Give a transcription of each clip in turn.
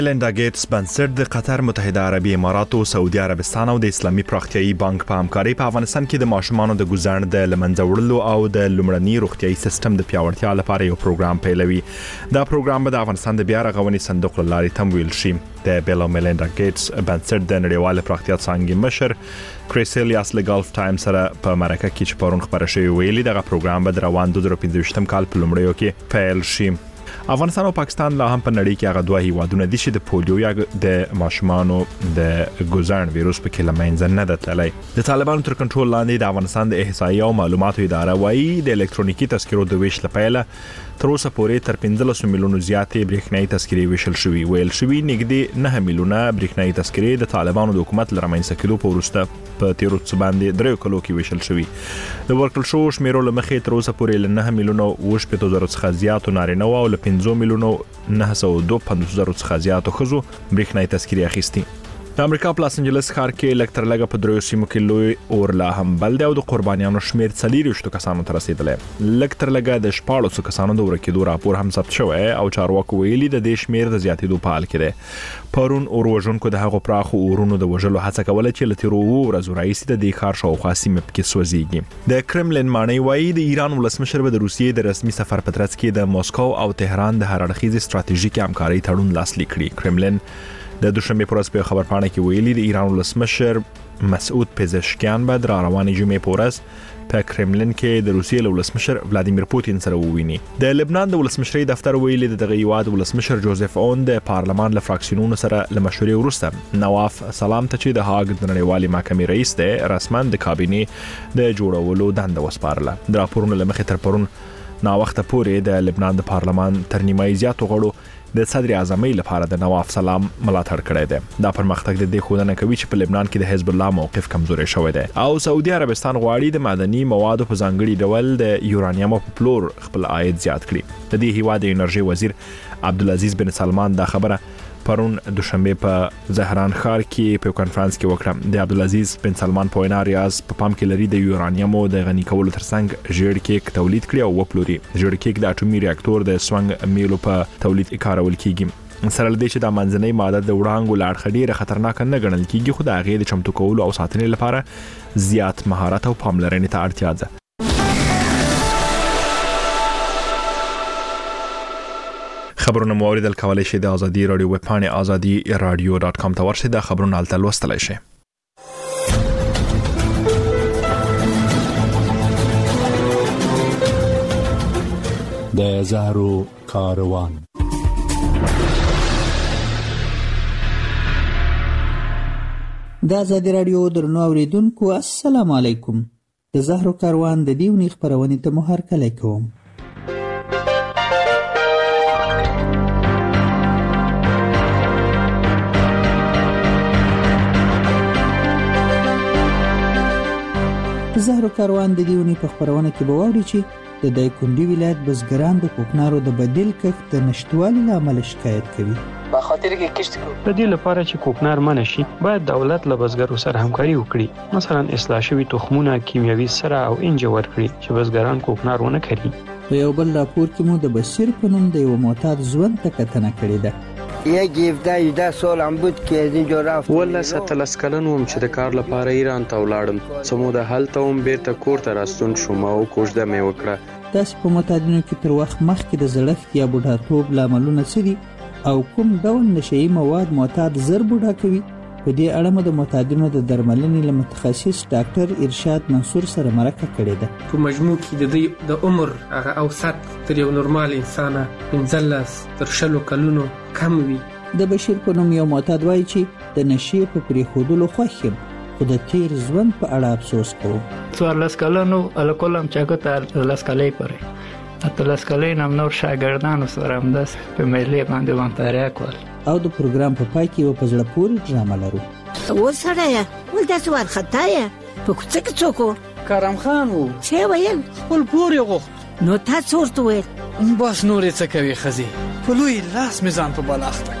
لیندا ګیټس بنسټ د قطر متحده عربي امارات او سعودي عربستان او د اسلامي پراختیایي بانک په همکاري په افغانستان کې د ماشومانو د ګزارن د لمنځه وړلو او د لومړني روغتيایي سیستم د پیاوړتیا لپاره یو پروګرام پیلوي. دا پروګرام به د افغانستان د بیا رغونې صندوق له لارې تمویل شي. د بیل او میلیندا ګیټس بنسټ د نړیوال پراختیا څانګې مشر کریسلیاس له ګالف ټایم سره په مرکه کې چې پرون خبره شوې ویلي دغه پروګرام به د روان 2015 کال په لومړیو کې پیل شي. افغانستان او پاکستان لا هم په نړۍ کې هغه دوه هیوادونه دي چې د پولیو یا د ماشومانو د ګوزارن وایروس په کې لمنځه نه تللی. د طالبانو تر کنټرول لاندې د افغانستان د احصایې او معلوماتو اداره وايي د الکترونیکی تذکرو د ویش لپاره تر اوسه پورې تر 15 میلیونو زیاتې برېښنايي تذکرې ویشل شوې. ویل شوې نږدې 9 میلیونه برېښنايي تذکرې د طالبانو د حکومت لرمنځته کېدو په وروسته په تیرو څه باندې 3 کلو کې ویشل شوې. د ورکل شو شمیرو لمخې تر اوسه پورې ل 9 میلیونو وشپېتو زره څخه زیاتو نارینه او ل 15 میلیونو 952 زره څخه زیاتو ښځو برېښنايي تذکرې اخیستي. د امریکا په لاس انجلس ښار کې لکټر لګه په دریو سیمو کې لوی اور لا هم بل دی او د قربانیانو شمیر 40 کسانو ته رسیدلی. لکټر لګه د 14 کسانو د ورکېدو راپور هم ثبت شوی او چارواکو ویلي د دې شمیر د زیاتېدو په حال کې دی. پرون اور وژونکو د هغو پراخو اورونو د وژلو هڅه کوله چې له تیرو ورځو راهیسې د دې ښار شاوخوا سیمې پکې سوځېږي. د کرملین ماڼۍ وایي د ایران ولسمشر به د روسیې د رسمي سفر په ترڅ کې د موسکو او تهران د هر اړخیزې ستراتیژیکې همکارۍ تړون لاسلیک کړي. کرملین د دوشنبه پر ورځ په خبرپاڼه کې ویلي د ایران ولسمشر مسعود پزشکیان به د روانې جمعې په ورځ په کرملین کې د روسیې ولسمشر ولادیمیر پوتین سره وویني. د لبنان د ولسمشرۍ دفتر ویلي د دغه هیواد ولسمشر جوزف اون د پارلمان له فراکسیونونو سره له مشورې وروسته نواف سلام ته چې د هاګ د نړیوالې محکمې رئیس دی رسما د کابینې د جوړولو دنده وسپارله. د راپورونو لمخې تر پرون نا وخت پورې د لبنان د پارلمان تر نیمایي زیاتو غړو د صدر اعظمۍ لپاره د نواف سلام ملاتړ کړی دی. دا پرمختګ د دې ښودنه کوي چې په لبنان کې د حزب الله موقف کمزوري شوی دی او سعودي عربستان غواړي د معدني موادو په ځانګړي ډول د یورانیم په پلور خپل عاید زیات کړي. د دې هیواد د انرژي وزیر عبدالعزیز بن سلمان دا خبره پرون دوشنبه په زهران ښار کې په کانفرنس کې وکړه. د عبدالعزیز بن سلمان په وینا ریاض په پام کې لري د یورانیمو د غني کولو ترڅنګ ژیړ کیک تولید کړي او وپلوري. ژیړ کیک د اټومي ریاکټور د سونګ میلو په تولید کارول کیږي. سره لدې چې د منځنۍ ماده د وړانګو لاړ خډيره خطرناک نه ګڼل کیږي خو د هغې د چمتو کولو او ساتنې لپاره زیات مهارت او پاملرنې ته اړتیا ده. خبرونه مو اوریدل کولای شئ د ازادي رادیو ویب پاڼې azadi.radio.com ته ورشئ د خبرونو الته لوستلای شئ. د زهرو کاروان د ازادي رادیو درنو اوریدونکو السلام علیکم. د زهرو کاروان د دیونی خبرونه ته مو هرکلی کوم. زهرو کاروان د دیونی په خبرونه کې به واوري چې د دایکنډي ولایت بزګران د کوکنارو د بدیل کښت د نشټوالي له امله شکایت کوي. په خاطر کې کښت د دې لپاره چې کوکنار منع شي باید دولت له بزګرو سره همکاري وکړي. مثلا اصلاح شوي تخمونه کیمیاوي سره او انجه ورکړي چې بزګران کوکنار ونه کړي. په یو بل راپور کې مو د بشیر په نوم د یو معتاد ژوند ته کتنه کړې ده. یک 17 سال هم بود که از اینجا رفت. والله 17 کلن وم چې د کار لپاره ایران ته ولاړم. سمو د هلته هم بیرته کور ته راستون شوم او کوژده مې وکړه. داسې په معتادینو کې تر وخت مخکې د زړښت یا بوډاتوب لاملونه څه دي او کوم ډول نشئی مواد معتاد زر بوډا کوي؟ په دې اړه مو د معتادینو د درملنې له متخصص ډاکټر ارشاد منصور سره مرکه کړې ده. په مجموع کې د دې د عمر هغه اوسط تر یو نورمال انسان 15 تر 20 کلونو کم وي. د بشیر په نوم یو معتاد وایي چې د نشې په پریښودلو خوښ یم خو د تیر ژوند په اړه افسوس کوم. 14 کلنو الکولم چاګه 13 کلې پرې 13 کلې نم نور شاګردانو سره هم داس په ملي باندې وانتاریا کول. او د پروګرام په پای کې په پزړه پورې ډرامه لرو. وسره ولداس ورخطایا په کوڅه کې څوک کرم خان وو چې ویل خپل پور یې غوښت. نو تاسو ورته ویل بس نورې څه کوي خزي په لوی لاس میزان په بلاخته.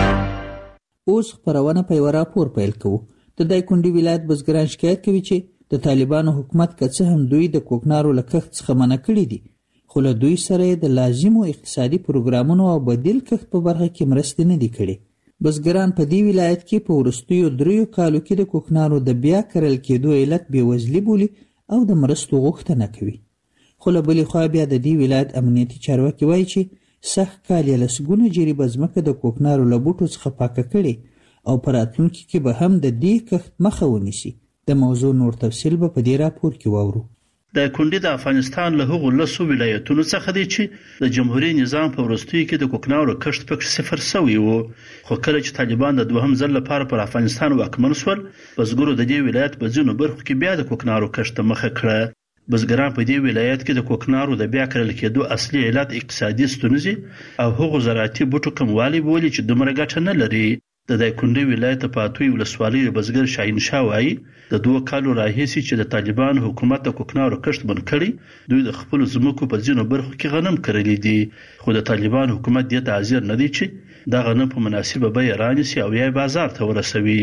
اوس خبرونه په یو راپور پیل کوو. د دایکنډي ولایت بزګران شکایت کوي چې د طالبانو حکومت که څه هم دوی د کوکنارو له کښت څخه منع کړي دي، خو له دوی سره یې د لازمو اقتصادي پروګرامونو او بدیل کښت په برخه کې مرستې نه دي کړي. بزګران په دې ولایت کې په وروستیو 3 کالو کې د کوکنارو د بیا کرل کېدو علت بېوزلي بولي او د مرستو غوښتنه کوي. خو له بلې خوا بیا د دې ولایت امنیتي چارواکي وایي چې سږ کال یې لسګونه جریبه ځمکه د کوکنارو له بوټو څخه پاکه کړې او په راتلونکي کې به هم د دې کښت مخه ونیسي. د موضوع نور تفصیل به په دې راپور کې واورو. د کونډې د افغانستان له هغو 10 ولایتونو څخه دی چې د جمهوریت نظام په وروستیو کې د کوکنارو کښت پکې صفر شوی و، خو کله چې طالبان د دوهم ځل لپاره پر افغانستان واکمن شول، بزګرو د دې ولایت په ځینو برخو کې بیا د کوکنارو کښت ته مخه کړه. بزګران په دې ولایت کې د کوکنارو د بیا کرل کېدو اصلي علت اقتصادي ستونزې او هغو زراعتي بوټو کموالی بولي چې دومره ګټه نه لري. د دایکنډي ولایت په پاتوی ولسوالۍ بزګر شاهین شاه وایي د 2 کالو راهیسې چې د طالبان حکومت د کوکنارو کښت بند کړي، دوی د خپل ځمکو په ځینو برخو کې غنم کرلي دي، خو د طالبان حکومت دې ته حاضر نه دی چې دا غنم په مناسبه بیه رانیسي او یا بازار ته ورسوي.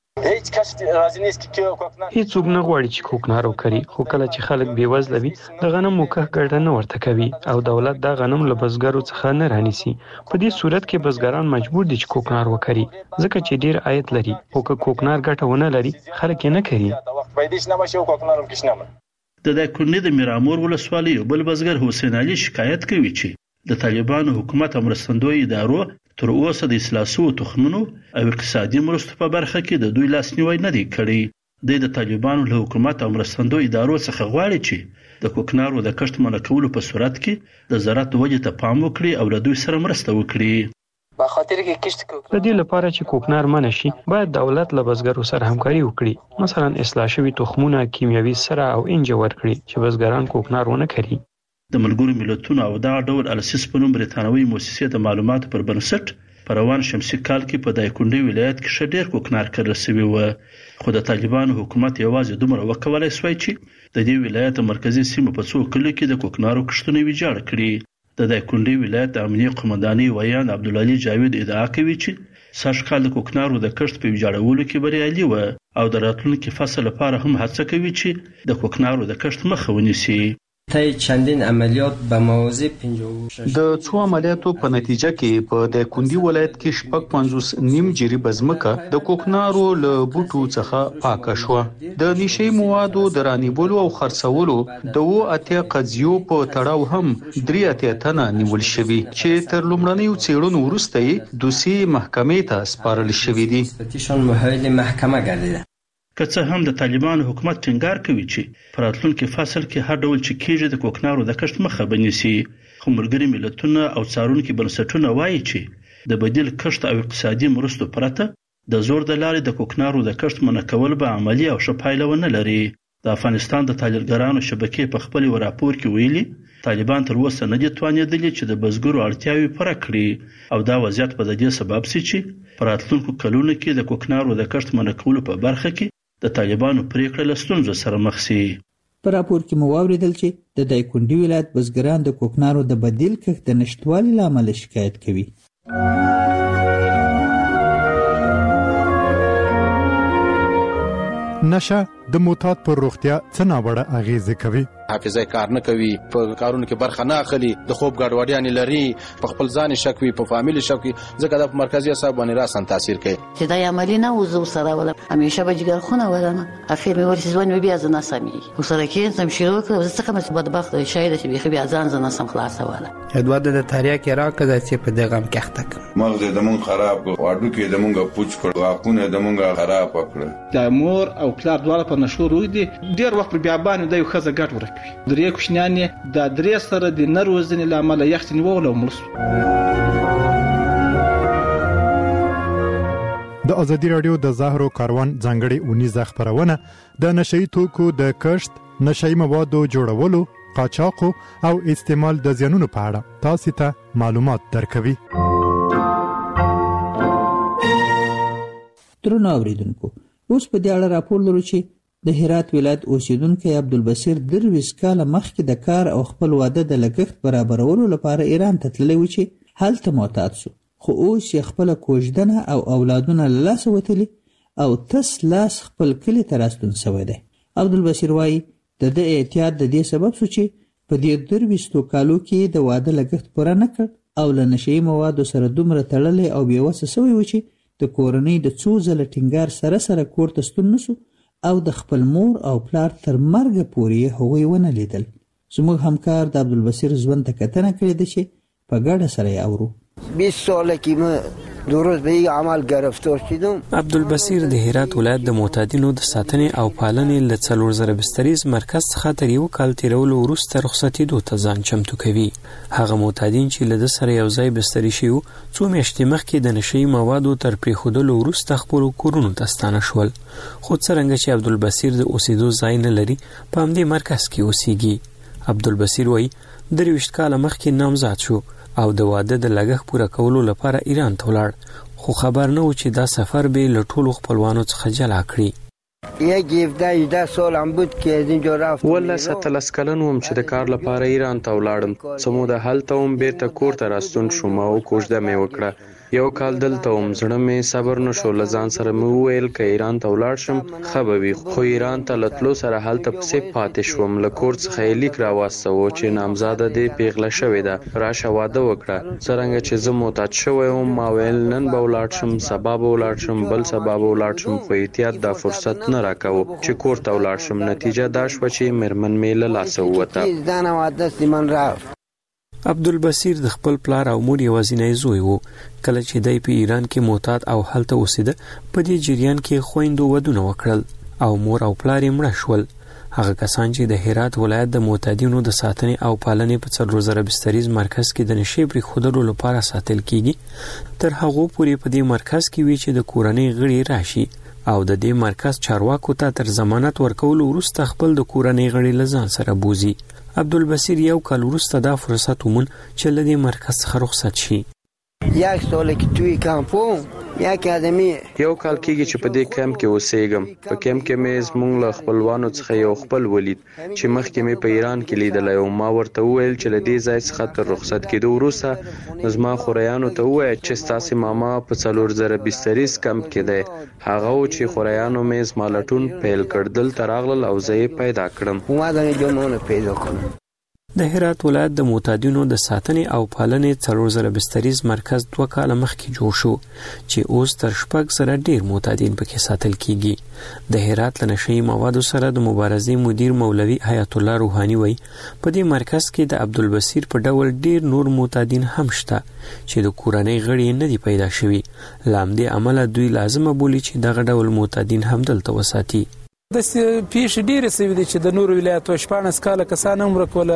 هیڅوک نه غواړي چې کوکنار وکړي، خو کله چې خلک بېوزله وي د غنمو کښت ګټه نه ورته کوي او دولت دا غنم له بزګرو څخه نه رانیسي. په دې صورت کې بزګران مجبور دي چې کوکنار وکړي، ځکه چې ډیر عاید لري، خو که کوکنار ګټه ونه لري خلک یې نه کوي. د دایکنډي د میرامور ولسوالۍ بل بزګر حسین علي شکایت کوي چې د طالبانو حکومت او مرستندوی ادارو تر اوسه د اصلاح شویو تخمونو او اقتصادي مرستو په برخه کې د دوی لاسنیوی نه دی کړی. د طالبانو له حکومت او مرستندوی ادارو څخه غواړي چې د کوکنارو د کښت منع کولو په صورت کې د زراعت ودې ته پام وکړي او له دوی سره مرسته وکړي. د دې لپاره چې کوکنار منع شي، باید دولت له بزګرو سره همکاري وکړي، مثلا اصلاح شوي تخمونه، کیمیاوي سره او انجه ورکړي چې بزګران کوکنار ونه کړي. د ملګرو ملتونو او دغه ډول السیس په نوم برتانوي مؤسسې د معلوماتو پر بنسټ په روان شمسي کال کې په دایکنډي ولایت کې ښه ډېر کوکنار کرل شوي و، خو د طالبانو حکومت یوازې دومره وکولای شوی چې د دې ولایت مرکزي سیمه په څو کلیو کې د کوکنارو کښتونه ویجاړ کړي. د دایکنډي ولایت د امنیه قومندانۍ ویان عبدالعلي جاوید ادعا کوي چې سږ کال د کوکنارو د کښت په ویجاړولو کې بریالي و او د راتلونکي فصل لپاره هم هڅه کوي چې د کوکنارو د کښت مخه ونیسي. چندین عملیات به موازی 56 د څو عملیاتو په نتیجه کې په دایکنډي ولایت کې 55 جریبه ځمکه د کوکنارو له بوټو څخه پاکه شوه. د نشي موادو د رانیولو او خرڅولو د 8 قضیو په تړاو هم 3 تنه نیول شوي چې تر لومړنیو څېړنو وروسته یې دوسیې محکمې ته سپارل شوي دي. پټیشن محایل محکمه ګرځیده. که څه هم د طالبانو حکومت ټینګار کوي چې په راتلونکي فصل کې هر ډول چې کېږي د کوکنارو د کښت مخه بنیسي، خو ملګري ملتونه او څارونکي بنسټونه وایي چې د بدیل کښت او اقتصادي مرستو پرته د زور د لارې د کوکنارو د کښت منع کول به عملی او ښه پایله ونه لري. د افغانستان د تاجرګرانو شبکې په خپل راپور کې ویلي طالبان تر اوسه نه دي توانېدلي چې د بزګرو اړتیاوې پوره کړي او دا وضعیت به د دې سبب شي چې په راتلونکو کلونو کې د کوکنارو د کښت منع کولو په برخه کې د طالبانو پریکړه له ستونزو سره مخ شي. په راپور کې مو واوریدل چې د دایکنډي ولایت بزګران د کوکنارو د بدیل کښت د نشټوالي له امله شکایت کوي. نشه د معتاد پر روغتیا څه ناوړه اغیزه کوي. حافظه کار نه کوي، په کارونو کې برخه نه اخلي، د خوب ګډوډیاں لري، په خپل ځان شک وي، په فامیل شک وي، ځکه د مرکزی اعصاب باندې راسن تاثیر کوي. چې دا عملی نه وزو سره ولا همیشه به جګر خونه ولنه اخر مې ورسې ځوان بیا ځنه سمي وسره کې سم شروع کړ څه کوم بدبخت شاید چې بیا ځان ځنه سم خلاص ولا ادواد د تاریا کې راکړه چې په دغه کې اخته مغز د مون خراب کړ، واډو کې د مونږه پوچ کړ، واکونه د مونږه خراب کړ. د مور او پلار دواړه په نشو روي دي، ډیر وخت پر بیابان د یو خزه ګټ ورکوي. درې کوشنیان د درې سره د نروزنې لامل یخت نیول او ملس. د ازادي رادیو د زهرو کاروان ځانګړي اونیزه خبرونه د نشئی توکو د کښت، نشئی موادو جوړولو، قاچاق او استعمال د زیانونو په اړه تاسو ته معلومات درکوي. درنو اوریدونکو، اوس په دې اړه راپور لرو چې د هرات ولایت اوسیدونکو عبدالبصیر 23 کاله مخکې د کار او خپل واده د لګښت برابرولو لپاره ایران ته تللی و چې هلته معتاد شو، خو اوس یې خپله کوژدنه او اولادونه له لاسه وتلي او تس لاس خپل کلي ته راستون شوی دی. عبدالبصیر وایي د ده احتیاط د دې سبب شو چې په دې 23 کالو کې د واده لګښت پوره نه کړ او له نشهیي موادو سره دومره تړلی او بېوسه سوی و چې د کورنۍ د څو ځله ټینګار سره سره کور ته ستون نشو او د خپل مور او پلار تر مرګه پورې هغوی ونه لیدل. زموږ همکار د عبدالبصیر ژوند ته کتنه کړې ده چې په ګډه سره یې اورو. 20 ساله که من درست به این عمل گرفتار شدم. عبدالبصیر د هرات ولایت د معتادینو د ساتنې او پالنې له 4000 بستریز مرکز څخه تر یو کال تیرولو وروسته رخصتېدو ته ځان چمتو کوي. هغه معتادین چې له ده سره یو ځای بستري شوي وو څو میاشتې مخکې د نشهیي موادو تر پرېښودلو وروسته خپلو کورونو ته ستانه شول. خو څرنګه چې عبدالبصیر د اوسېدو ځای نه لري په همدې مرکز کې اوسېږي. عبدالبصیر وایي 23 کاله مخکې نامزاد شو او د واده د لګښت پوره کولو لپاره ایران ته ولاړ خو خبر نه و چې دا سفر به له ټولو خپلوانو څخه جلا کړي. یک 17 سالم بود که از اینجا رفت. والله 17 کلن وم چې د کار لپاره ایران ته ولاړم. سمو د هلته هم بیرته کور ته راستون شوم او کوژده مې وکړه. یو کال دلته وم زړه مې صبر نشو له ځان سره مې وویل که ایران ته ولاړ شم ښه به وي خو ایران ته له تلو سره هلته پسې پاتې شوم. له کور څخه یې لیک راواستوه چې نامزاده دې پیغله شوې ده راشه واده وکړه. څرنګه چې زه معتاد شوی وم ما ویل نن به ولاړ شم سبا به ولاړ شم بل سبا به ولاړ شم خو احتیاط دا فرصت نه راکوه چې کور ته ولاړ شم. نتیجه دا شوه چې مېرمن مې له لاسه ووته. عبدالبصیر د خپل پلار او مور یوازینی زوی و. کله چې دی په ایران کې معتاد او هلته اوسېده په دې جریان کې خویندو ودونه وکړل او مور او پلار یې مړه شول. هغه کسان چې د هرات ولایت د معتادینو د ساتنې او پالنې په 4000 بستریز مرکز کې د نشې پرېښودلو لپاره ساتل کیږي تر هغو پورې په دې مرکز کې وي چې د کورنۍ غړي راشي او د دې مرکز چارواکو ته تر ضمانت ورکولو وروسته خپل د کورنۍ غړي له ځان سره بوزي. عبدالبصیر یو کال وروسته دا فرصت ومون چې له دې مرکز څخه رخصت شي. یک ساله که توی کمپون یک آدمی یو کال کېږي چې په دې کمپ کې اوسېږم. په کمپ کې مې زموږ له خپلوانو څخه یو خپل ولید چې مخکې مې په ایران کې لیدلی او ما ورته وویل چې له دې ځای څخه تر رخصت کېدو وروسته نو زما خوریانو ته ووایه چې ستاسې ماما په 4000 بستریز کمپ کې دی. هغه و چې خوریانو مې زما لټون پیل کړ. دلته راغلل او زه یې پیدا کړم. اومدم جنونه پیدا کنم. د هرات ولایت د معتادینو د ساتنې او پالنې 4000 بستریز مرکز 2 کاله مخکې جوړ شو چې اوس تر 6 سره ډیر معتادین پکې ساتل کیږي. د هرات له نشهیي موادو سره د مبارزې مدیر مولوي حیات الله روحاني وایي په دې مرکز کې د عبدالبصیر په ډول ډیر نور معتادین هم شته چې د کورنۍ غړي نه دي پیدا شوي. له همدې امله دوی لازمه بولي چې دغه ډول معتادین هم دلته وساتي. د پیښې ډېرې سوي دي چې د نورو ولایتو 14 کاله کسان هم ورکوله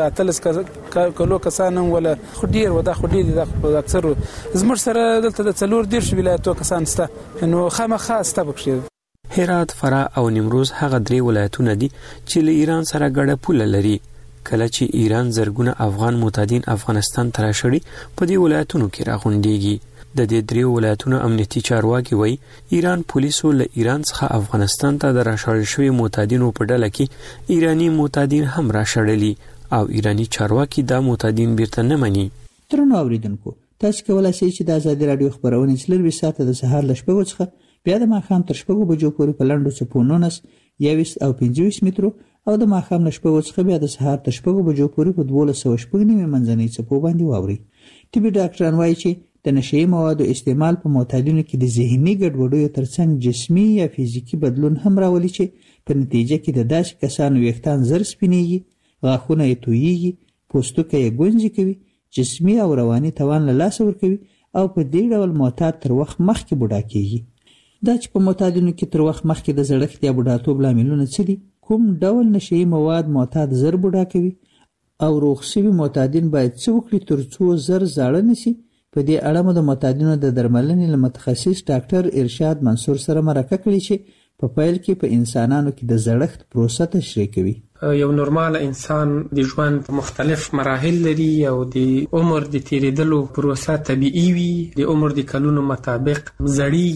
18 کلو کسان هم ولا خو ډېر و دا خو ډېر د اکثرو زموږ سره دلته د 14 ولایتو کسان شته نو خامخا شته پکې. هرات، فراه او نیمروز هغه 3 ولایتونه دي چې له ایران سره ګډه پوله لري. کله چې ایران زرګونه افغان معتادین افغانستان ته راشړي په دې ولایتونو کې راغونډېږي. د دې 3 ولایتونو امنیتي چارواکي وایي ایران پولیسو له ایران څخه افغانستان ته د راشړل شوي معتادینو په ډله کې ایرانی معتادین هم راشړلي او ایرانی چارواکي دا معتادین بیرته نه مني. درنو اوریدونکو تاسو کولای شئ چې د آزادي رادیو خبرونه چې 4 ساعته د سهار له 6 څخه بیا د ماښام تر 6 بجو پورې په لنډو څپو 19 21 او 25 مترو او د ماښام له 6 څخه بیا د سهار تر 6 بجو پورې په 1290 منځنۍ څپو باندې واوري. طبي ډاکټران وایي چې د نشهیي موادو استعمال په معتادینو کې د ذهني ګډوډیو ترڅنګ جسمي یا فزیکي بدلون هم راولي چې په نتیجه کې د داسې کسانو ویښتان زر سپینېږي، غاښونه یې تویېږي، پوستکی یې ګونځې کوي، جسمي او رواني توان له لاسه ورکوي او په دې ډول معتاد تر وخت مخکې بوډا کېږي. دا چې په معتادینو کې تر وخت مخکې د زړښت یا بوډاتوب لاملونه څه دي، کوم ډول نشهیي مواد معتاد زر بوډا کوي او روغ شوي معتادین باید څه وکړي تر څو زر زاړه نشي. په دې اړه مو د معتادینو د درملنې له متخصص ډاکټر ارشاد منصور سره مرکه کړې چې په پیل کې په انسانانو کې د زړښت پروسه تشریح کوي. یو نورمال انسان د ژوند مختلف مراحل لري او د عمر د تیریدلو پروسه طبیعي وي. د عمر د کلونو مطابق زړیږي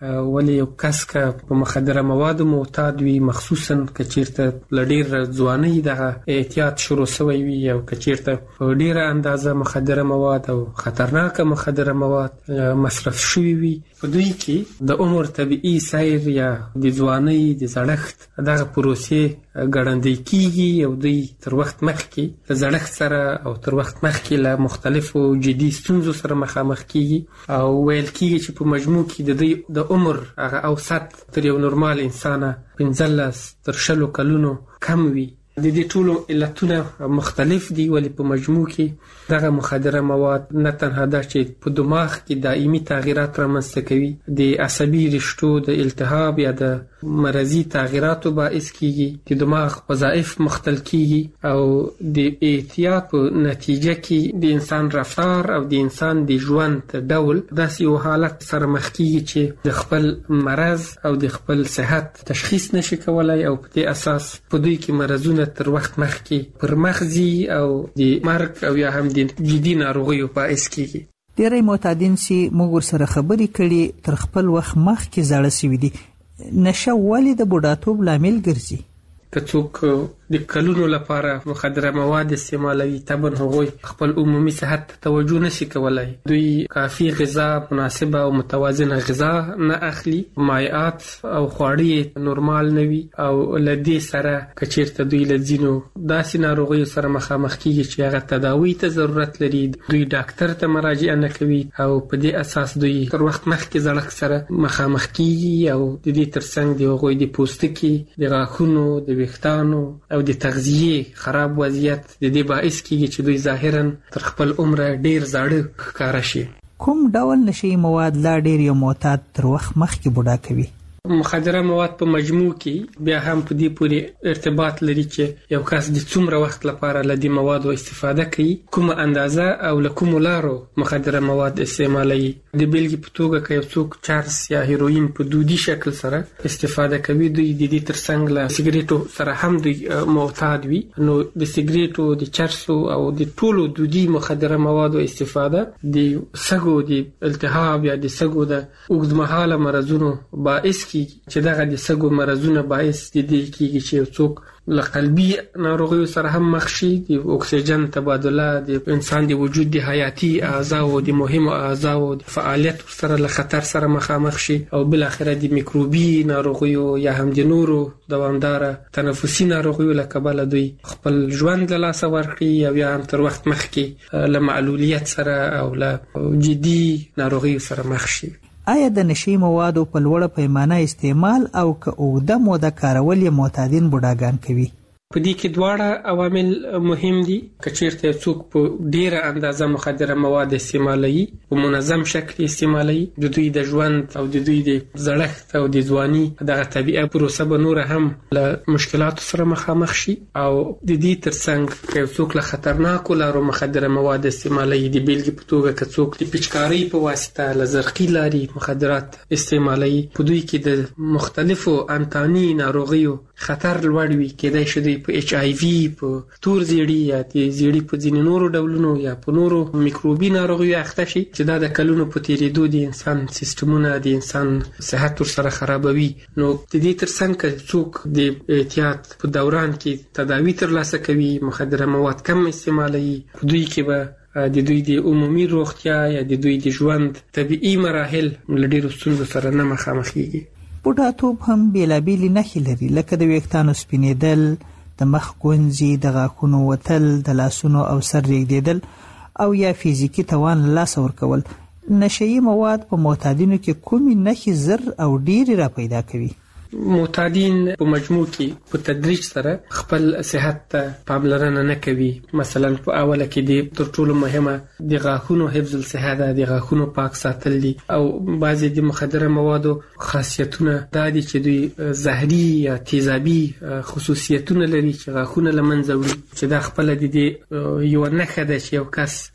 ولی یو کس که په مخدره موادو معتاد وي، مخصوصا که چیرته له ډېر ځوانۍ دغه اعتیاد شروع سوی وي او که چیرته په ډېره اندازه مخدره مواد او خطرناکه مخدره مواد مصرف شوي وي، په دوی کې د عمر طبیعي سیر یا د ځوانۍ د زړښت دغه پروسې ګړندۍ کیږي او دوی تر وخت مخکې له زړښت سره او تر وخت مخکې له مختلفو جدي ستونزو سره مخامخ کیږي او ویل کیږي چې په مجموع کې د دوی د عمر هغه اوسط تر یو نورمال انسانه 15 تر 20 کلونو کم وي. د دې ټولو علتونه مختلف دي، ولی په مجموع کې دغه مخدره مواد نه تنها دا چې په دماغ کې دائمي تغییرات رامنځته کوي، د عصبي رشتو د التهاب یا د مرضی تغییراتو باعث کیږي، د دماغ وظایف مختل کیږي او د اعتیاد په نتیجه کې د انسان رفتار او د انسان د ژوند ډول داسې یو حالت سره مخ کیږي چې د خپل مرض او د خپل صحت تشخیص نشي کولای او په دې اساس په دوی کې مرزونه تر وخت مخکې پر مخزي او د مرګ او یا هم د جدي ناروغیو باعث کیږي. ډېری معتادین چې موږ ورسره خبرې کړي تر خپل وخت مخکې زاړه سوي دي، نشه ولې د بوډاتوب لامل ګرځي؟ که څوک د کلونو لپاره مخدره مواد استعمالوي، طبعا هغوی خپل عمومي صحت ته توجه نشي کولای، دوی کافي غذا، مناسبه او متوازنه غذا نه اخلي، مایعات او خواړه نورمال نه وي او له دې سره که چیرته دوی له ځینو داسې ناروغیو سره مخامخ کیږي چې هغه تداوی ته ضرورت لري، دوی ډاکټر ته مراجعه نه کوي او په دې اساس دوی تر وخت مخکې زړښت سره مخامخ کیږي او د دې ترڅنګ د هغوی د پوستکي، د غاښونو، د ویښتانو او د تغذیه خراب وضعیت د دې باعث کیږي چې دوی ظاهرا تر خپل عمر ډیر زاړه ښکارا شي. کوم ډول نشي مواد لا ډیر یو معتاد تر وخت مخکې بوډا کوي؟ مخدره مواد په مجموع کې بیا هم په دې پورې ارتباط لري چې یو کس د څومره وخت لپاره له دې موادو استفاده کوي، کومه اندازه او له کومو لارو مخدره مواد استعمالوي. د بیلګې په توګه که یو څوک چرس یا هیروین په دودي شکل سره استفاده کوي، دوی د دې ترڅنګ له سیګریټو سره هم دوی معتاد وي، نو د سیګریټو، د چرسو او د ټولو دودي مخدره موادو استفاده د سږو د التهاب یا د سږو د اوږدمهاله مرضونو باعث چې دغه د سږو مرزونه باعث د دې کیږي چې یو څوک له قلبي ناروغیو سره هم مخ شي، د اکسیجن تبادله د انسان د وجود د حیاتي اعضاو د مهمو اعضاو د فعالیت سره له خطر سره مخامخ شي او بل اخره د میکروبي ناروغیو یا هم د نورو دوامدار تنفسي ناروغیو له کبله دوی خپل ژوند له لاسه ورکړي او یا هم تر وخت مخکې له معلولیت سره او له جدي ناروغیو سره مخ شي. آیا د نشي موادو په لوړه پیمانه استعمال او که اوږده موده کارول یې معتادین بوډاګان کوي؟ په دې کې دواړه عوامل مهم دي. که چیرته څوک په ډیره اندازه مخدره مواد استعمالوي، په منظم شکل استعمالوي، د دوی د ژوند او د دوی د زړښت او د ځواني دغه طبیعه پروسه به نور هم له مشکلاتو سره مخامخ شي او د دې ترڅنګ که څوک له خطرناکو لارو مخدره مواد استعمالوي، د بیلګې په توګه که څوک د پچکارۍ په واسطه له زرقي لارې مخدرات استعمالوي، په دوی کې د مختلفو انتاني ناروغیو خطر لوړ وي، کېدای شي دوی په ایچ آی وی، په تور زیړي یا د زیړي په ځینې نورو ډولونو یا په نورو میکروبي ناروغیو اخته شي چې دا د کلونو په تیریدو د انسان سیستمونه، د انسان صحت ورسره خرابوي. نو د دې ترڅنګ که څوک د احتیاط په دوران کې تداوی ترلاسه کوي، مخدره مواد کم استعمالوي، په دوی کې به د دوی د عمومي روغتیا یا د دوی د ژوند طبیعي مراحل له ډېرو ستونزو سره نه مخامخ کیږي. بوډاتوب هم بیلابیلې نښې لري، لکه د ویښتانو سپینېدل، د مخ ګونځې، د غاښونو وتل، د لاسونو او سر ریږدېدل او یا فزیکي توان له لاسه ورکول. نشهیي مواد په معتادینو کې کومې نښې زر او ډېرې را پیدا کوي؟ معتادین په مجموع کې په تدریج سره خپل صحت ته پاملرنه نه کوي. مثلا په اوله کې د تر ټولو مهمه د غاښونو حفظ الصحه ده، د غاښونو پاک ساتل دي او بعضې د مخدره موادو خاصیتونه دا دي چې دوی زهري یا تیزابي خصوصیتونه لري چې غاښونه له منځه وړي، چې دا خپله د دې یوه نښه ده چې یو کس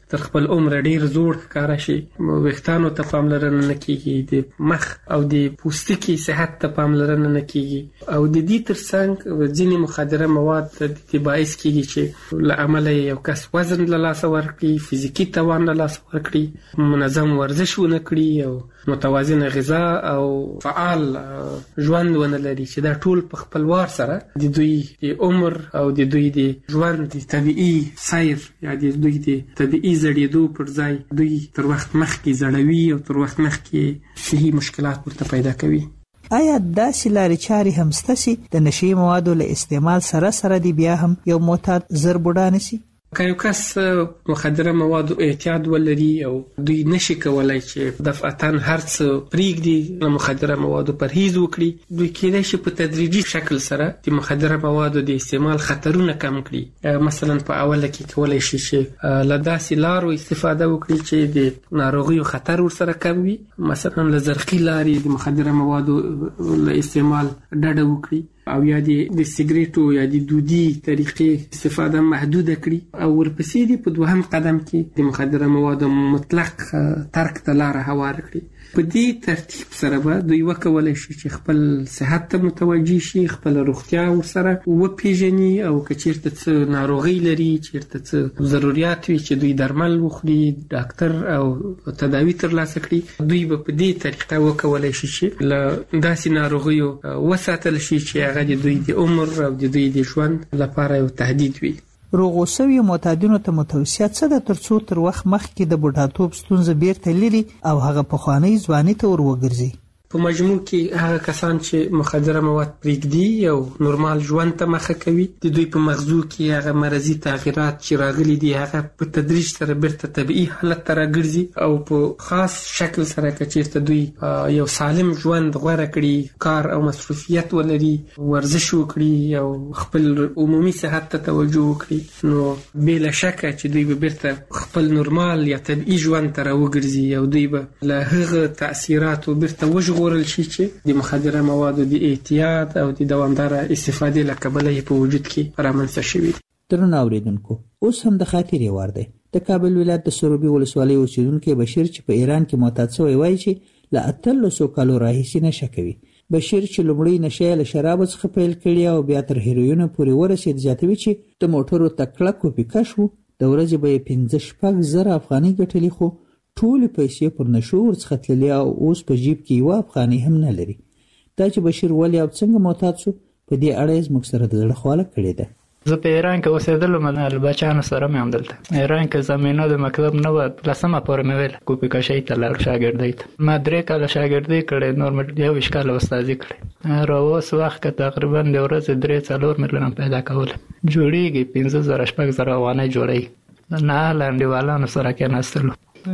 تر خپل عمر ډیر زوړ ښکارا شي، ویښتانو ته پاملرنه نه کیږي، د مخ او د پوستکي صحت ته پاملرنه نه کیږي، او د دې ترڅنګ ځینې مخدره مواد د باعث کیږي چې له عمله یو کس وزن له لاسه ورکړي، فزیکي توان له لاسه ورکړي، منظم ورزش ونه کړي او متوازنه غذا او فعال ژوند ونه لري، چې دا ټول په خپلوار سره د دوی د عمر او د دوی د ژوند د طبيعي سیر یا د دوی د طبيعي زړېدو پر ځای دوی تر وخت مخکې زړوي او تر وخت مخکې صحي مشکلات ورته پیدا کوي. آیا داسې لارې چارې هم شته چې د نشي موادو له استعمال سره سره دی بیا هم یو معتاد زر بوډا نشي؟ که یو کس مخدره موادو اعتیاد ولري او دوی نشي کولای چې دفعتاً هر څه پرېږدي، له مخدره موادو پرهیز وکړي، دوی کېدای شي په تدریجي شکل سره د مخدره موادو د استعمال خطرونه کم کړي. مثلا په اوله کې کولای شي چې له داسې لارو استفاده وکړي چې د ناروغیو خطر ورسره کم وي، مثلا له زرخي لارې د مخدره موادو له استعمال ډډه وکړي، او یا د سیګریټو یا د دودي طریقې استفاده محدوده کړي، او ورپسې دي په دوهم قدم کې د مخدره موادو مطلق ترک ته لاره هواره کړي. په دې ترتیب سره به دوی وکولای شي چې خپل صحت ته متوجي شي، خپل روغتیا ورسره وپیژني، او که چیرته څه ناروغي لري، چیرته څه ضرورت وي چې دوی درمل وخوري، ډاکټر او تداوی ترلاسه کړي، دوی به په دې طریقه وکولای شي چې له داسې ناروغیو وساتل شي چې هغه د دوی د عمر او د دوی د ژوند لپاره یو تهدید وي. روغو سوي معتادینو ته متوصیه څه ده ترڅو تر وخت مخکې د بوډاتوب ستونزه بیرته لري او هغه پخوانی ځواني ته ور وګرځي؟ په مجموع کې هغه کسان چې مخدره مواد پرېږدي او نورمال ژوند ته مخه کوي، د دوی په مغزو کې هغه مرضي تغیرات چې راغلي دي هغه په تدریج سره بیرته طبيعي حالت ته راګرځي، او په خاص شکل سره که چیرته دوی یو سالم ژوند غوره کړي، کار او مصروفیت ولري، ورزش وکړي او خپل عمومي صحت ته توجه وکړي، نو بلا شکه چې دوی به بیرته خپل نورمال یا طبيعي ژوند ته راوګرځي، او دوی به له هغه تاثیراتو بیرته وژغورل شي چې د مخدره موادو د اعتیاد او د دوامداره استفادې له کبله په وجود کې رامنځته شوي دي. درنو اوریدونکو، اوس هم د خاطرې وار دی. د کابل ولایت د سروبي ولسوالۍ اوسیدونکی بشیر چې په ایران کې معتاد شوی وایي چې له 1800 کالو راهیسې نشه کوي. بشیر چې لومړی نشه له شراب څخه پیل کړي او بیا تر هیروین پورې ورسید، زیاتوي چې د موټرو تکړه کوپی کشو د ورځې به 15 زره افغانۍ ګټلې، خو ټول پیسې پر نشو ورڅخه تللې او اوس په جیب کې یو افغانۍ هم نه لري. دا چې بشیر ولې او څنګه معتاد شو، په دې اړه یې زموږ سره د زړه خواله کړې ده. زه په ایران کې اوسېدلم، له بچیانو سره مې هم دلته ایران کې زمینه د مکتب نه وه، لسمه پورې مې ویل کوپی کشۍ ته لاړ، شاګردۍ ته ما 3 کاله شاګردۍ کړې، نور مې 21 کاله استادي کړې. را اوس وخت کې تقریبا د ورځې 3-4 میلیونه پیدا کول جوړېږي، 15,000-16,000 افغانۍ جوړوي. نه لنډیوالانو سره کېناستلو،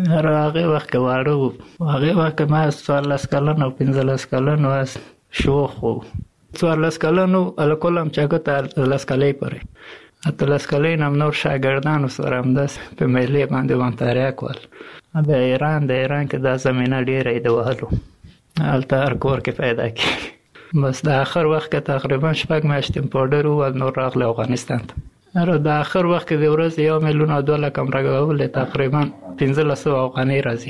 هغه وخت کې واړه وو، هغه وخت ما 14 کلن او 15 کلن واس شوخ وو. 14 کلن الکولم چې ته 10 کلې پرې 13 کلې نم نور شاګردانو سره هم داس په ملي باندې وانتاریا کول. د ایران کې د زمينه ډیره د وهلو الته هر کور کې پیدا کی. بس د اخر وخت کې تقریبا 6 میاشتې پاودر او نور راغله افغانستان ته. د اخر وخت کې د ورځې 1 میلیون او 2 لک راغول، تقریبا 1500 افغانۍ راځي.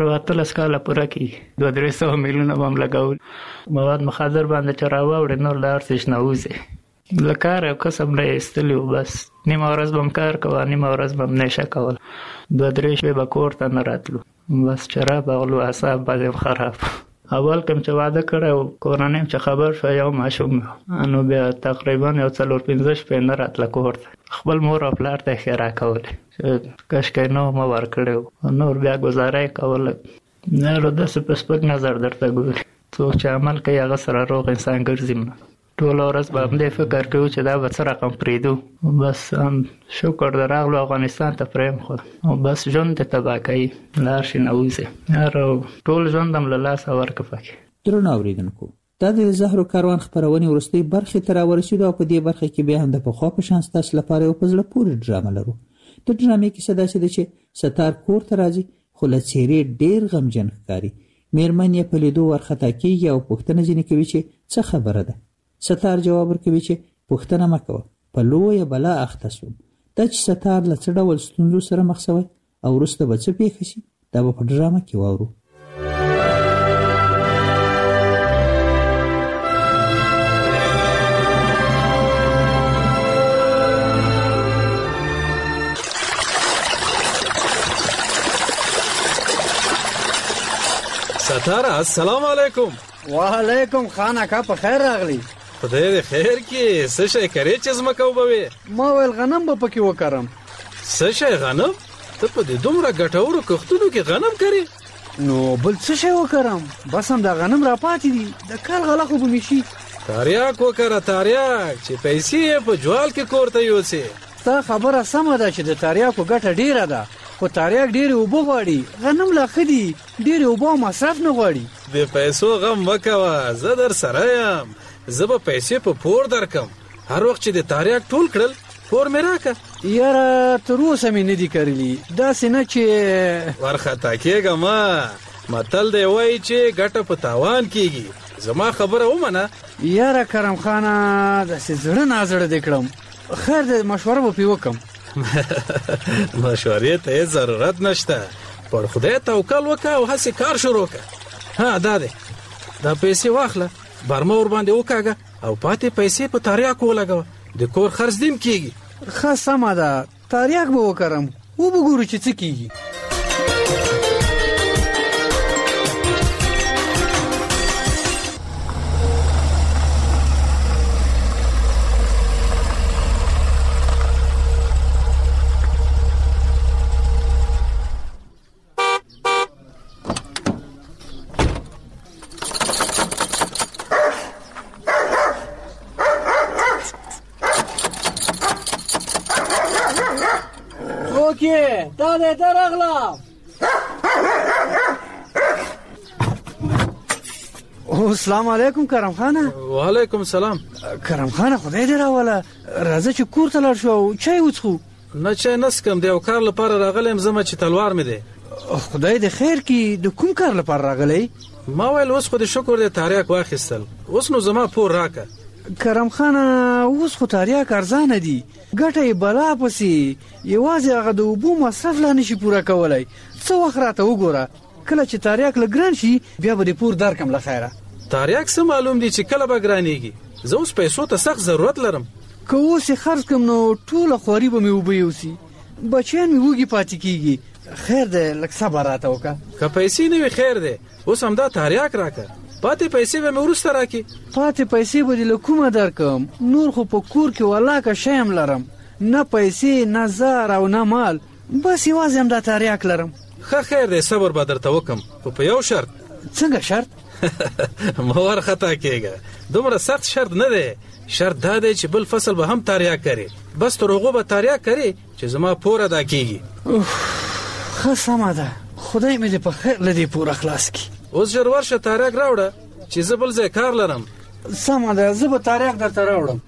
13 کاله پوره کې 200 میلیون هم لګول. مواد مخدر باندې چراوړ نور لار څه نوځي، لکه یو قسم نه استلیو، بس نیمه ورځ بم کار کوه، نیمه ورځ بم نشه کول، 2-3 شپې به کور ته نه راتلو، بس چراب اغلو، اعصاب باندې خراب. اول کوم چې واده کړو کورنۍ چې خبر شو یو ماشوم، نو بیا تقریبا یو 4-5 شپې نه راتله کور ته، خپل مور او پلار ته خیره کولې چې کاشکې نو ما ور کړو، نور بیا گزاره کوله. نه رو داسې په سپک نظر درته ګوري، څوک چې عمل کوي هغه سره روغ انسان ګرځي. ټول ورځ به همدې فکر کوي چې دا به څه رقم پرېږدو، بس شکر د راغلو افغانستان ته پرېم خو او بس ژوند ته تباه کوي، لار شي نه وځي، ټول ژوند هم له لاسه ورکړه پکې. درنو اوریدونکو، دا د زهرو کاروان خپرونې وروستۍ برخې ته راورسېدو او په دې برخه کې بیا هم د پخوا په شان ستاسو لپاره یو په زړه پورې ډرامه لرو. د ډرامې کیسه داسې ده چې ستار کور ته راځي خو له څېرې ډېر غمجن ښکاري. مېرمن یې په لیدو ورخطا کېږي او پوښتنه ځینې کوي چې څه خبره ده. ستار جواب ورکوي چې پوښتنه مه کوه، په لویه بلا اخته شوم. دا چې ستار له څه ډول ستونزو سره مخ شوی او وروسته به څه پیښ شي دا به په ډرامه کې واورو. ستاره السلام علیکم. وعلیکم خان اکا په خیر راغلی. خدای دې خیر کې. څه شي کرے چې زمکه وبوي؟ ما ویل غنم به پکې وکړم. څه شي غنم؟ ته په دې دومره ګټورو کښتونو کې غنم کرې؟ نو بل څه شي وکړم؟ بس هم دا غنم را پاتې دي د کال غلا خو به مشي. تاریاک وکړه تاریاک چې پیسې په جوال کې کوړته یوسي. تا خبره سمه ده چې د تاریاکو ګټه ډیره ده خو تاریاک ډیره اوبه غواړي. غنم لا ښه دي ډیره اوبه مصرف نه غواړي. د پیسو غم مکوه زه در سره یم. زه به پیسې په پور درکم. هر وخت چې د تاریاک ټول کړل پور مې راکه. یاره تر اوسه مې نه دي کرلي داسې نه چې ورخطا کېږه ما. متل دی وایي چې ګټه په تاوان کېږي. زما خبره ومنه. یاره کرم خانه داسې زړه نازړه دې کړم. خیر دې مشوره به پې وکم. مشورې ته ضرورت نشته. پر خدای توکل وکړه او هسې کار شروع کړه. ها دا دی دا پیسې واخله برمه ور باندې وکاږه او پاتې پیسې په تاریاک ولګوه. د کور خرڅ دیم کېږي. ښه سمه ده تاریاک به وکړم و به ګورو چې څه کېږي. دا دې درغلا. السلام علیکم کرم خانه. وعلیکم السلام. کرم خانه خدای دې راوله راځه چې کور ته لاړ شو او چای وڅښو. نه چای نسکم دی او کار لپاره راغلم زما چې تلوار مې دی. خدای دې خیر کړي. د کوم کار لپاره راغلی؟ ما ویل اوس خو دې شکر دې تاریاک واخیستل اوس نو زما پور راکه. کرم خانه اوس خو تاریاک ارزانه دي ګټه یې بلا پسې یوازې هغه د اوبو مصرف لا نشي پوره کولی. څه وخت راته وګوره کله چې تاریاک له ګران شي بیا به دې پور درکم له خیره. تاریاک څه معلوم دي چې کله به ګرانېږي. زه اوس پیسو ته سخت ضرورت لرم. که اوس یې خرڅ کړم نو ټوله خواري به مې اوبه یوسي. بچیان مې وږي پاتې کېږي. خیر دی لږ صبر راته وکړه. که پیسې نه وي خیر دی اوس همدا تاریاک راکه. پاتې پیسې به مې وروسته راکې. پاتې پیسې به دې له کومه درکم؟ نور خو په کور کې ولاکه شی هم لرم. نه پیسې نه زر او نه مال بس یوازې همدا تاریاک لرم. ښه خیر دی صبر به درته وکم خو په یو شرط. څنګه شرط؟ مه ورخطا کېږه دومره سخت شرط نه دی. شرط دا دی چې بل فصل به هم تاریاک کرې بس تر هغو به تاریاک کرې چې زما پور ادا کېږي. ښه سمه ده خدای مې دې په خیر له دې پوره خلاص کړي. اوس ژر ورشه تاریاک راوړه چې زه بل ځای کار لرم. سمه ده زه به تاریاک درته راوړم.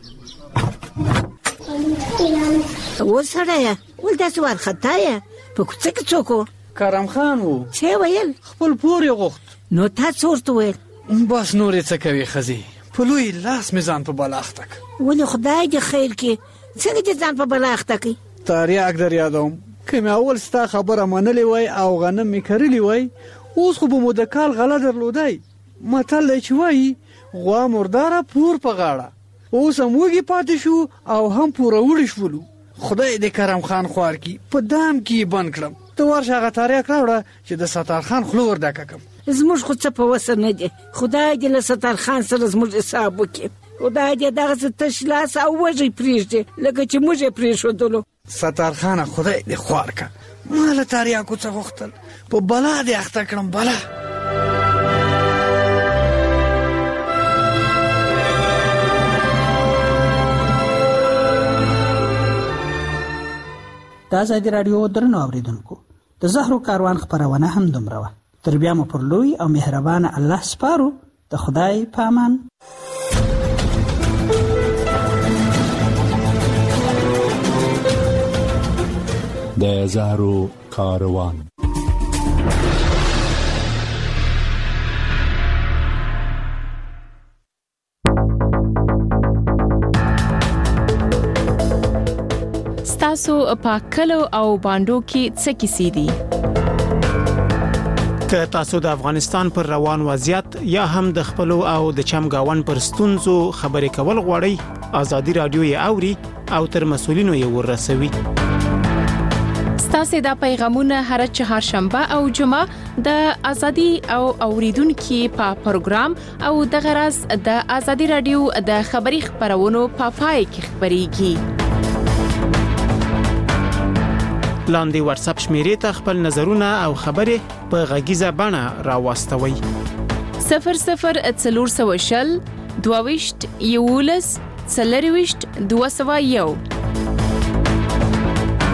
وسړیه ول داسې وارخطا یې په کوڅه کې څوک و؟ کرم خان و. څه ویل؟ خپل پور یې غوښت. نو تا څه ورته ویل؟ بس نور یې څه کوي ښځې په لوی لاس مې ځان په بلا اخته کړ. ولې خدای دې خیر کړي څنګه دې ځان په بلا اخته کړي؟ تاریاک در یادوم که مې اول ستا خبره منلې وای او غنم مې کرلی وای اوس خو به مو د کال غله درلودی. متل دی چې وایي غوا مرداره پور په غاړه. اوس هم وږي پاتې شو او هم پوروړي شولو. خدای دې کرم خان خوار کړي په دام کې یې بند کړم. ته ورشه هغه تاریاک راوړه چې د ستار خان خوله ور ډکه کړم. زموږ خو څه په وسه نه دی. خدای دې له ستار خان سره زموږ حساب وکړي. خدای دې دغسې تش لاس او وږی پرېږدي لکه چې موږ یې پرېښودلو. ستار خانه خدای دې خوار کړه ما له تاریاکو څه غوښتل په بلا دې اخته کړم بلا. د ازادي راډیو درنو اوریدونکو د زهرو کاروان خپرونه هم دومره وه. تر بیا مو پر لوی او مهربانه الله سپارو. د خدای په امان. د زهرو کاروان. ستاسو په کلو او باندو کې څه کیسې دي؟ که تاسو د افغانستان پر روان وضعیت یا هم د خپل او د چمګاون پر ستونزو خبرې کول غواړئ، ازادي رادیو یې اوري او تر مسولینو یې ورسوي. ستاسو دا پیغامونه هر چهارشنبه او جمعه د ازادي او اوریدونکو په پروګرام او د غرض د ازادي رادیو د خبري خبرونو په پای کې خبريږي. لاندې واتس اپ شمیرې ته خپل نظرونه او خبرې په غږیزه بڼه راوستوي. 00 420 22 11 201